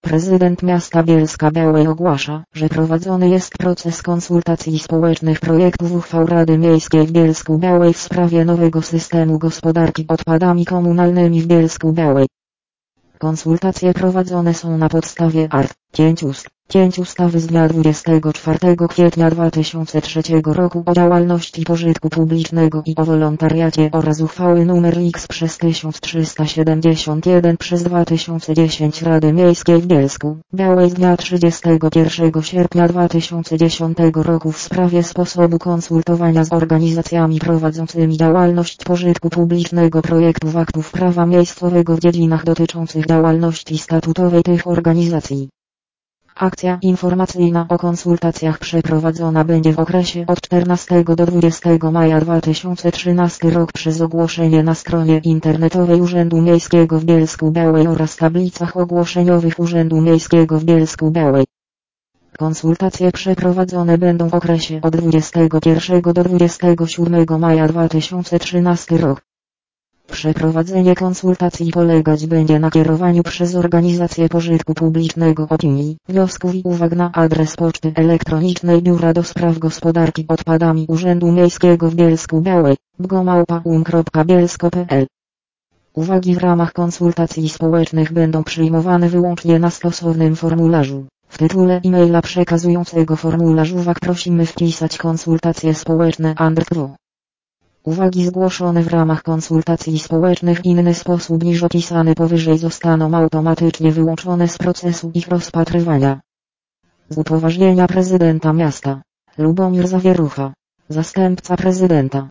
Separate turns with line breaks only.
Prezydent miasta Bielska-Białej ogłasza, że prowadzony jest proces konsultacji społecznych projektów uchwał Rady Miejskiej w Bielsku-Białej w sprawie nowego systemu gospodarki odpadami komunalnymi w Bielsku-Białej. Konsultacje prowadzone są na podstawie art. 5 ustawy z dnia 24 kwietnia 2003 roku o działalności pożytku publicznego i o wolontariacie oraz uchwały nr X/1371/2010 Rady Miejskiej w Bielsku-Białej z dnia 31 sierpnia 2010 roku w sprawie sposobu konsultowania z organizacjami prowadzącymi działalność pożytku publicznego projektów aktów prawa miejscowego w dziedzinach dotyczących działalności statutowej tych organizacji. Akcja informacyjna o konsultacjach przeprowadzona będzie w okresie od 14 do 20 maja 2013 rok przez ogłoszenie na stronie internetowej Urzędu Miejskiego w Bielsku-Białej oraz tablicach ogłoszeniowych Urzędu Miejskiego w Bielsku-Białej. Konsultacje przeprowadzone będą w okresie od 21 do 27 maja 2013 rok. Przeprowadzenie konsultacji polegać będzie na kierowaniu przez organizacje pożytku publicznego opinii, wniosków i uwag na adres poczty elektronicznej Biura do Spraw Gospodarki Odpadami Urzędu Miejskiego w Bielsku-Białej, bgomałpa.um.bielsko.pl. Uwagi w ramach konsultacji społecznych będą przyjmowane wyłącznie na stosownym formularzu. W tytule e-maila przekazującego formularz uwag prosimy wpisać konsultacje społeczne _. Uwagi zgłoszone w ramach konsultacji społecznych w inny sposób niż opisany powyżej zostaną automatycznie wyłączone z procesu ich rozpatrywania. Z upoważnienia prezydenta miasta Lubomir Zawierucha, zastępca prezydenta.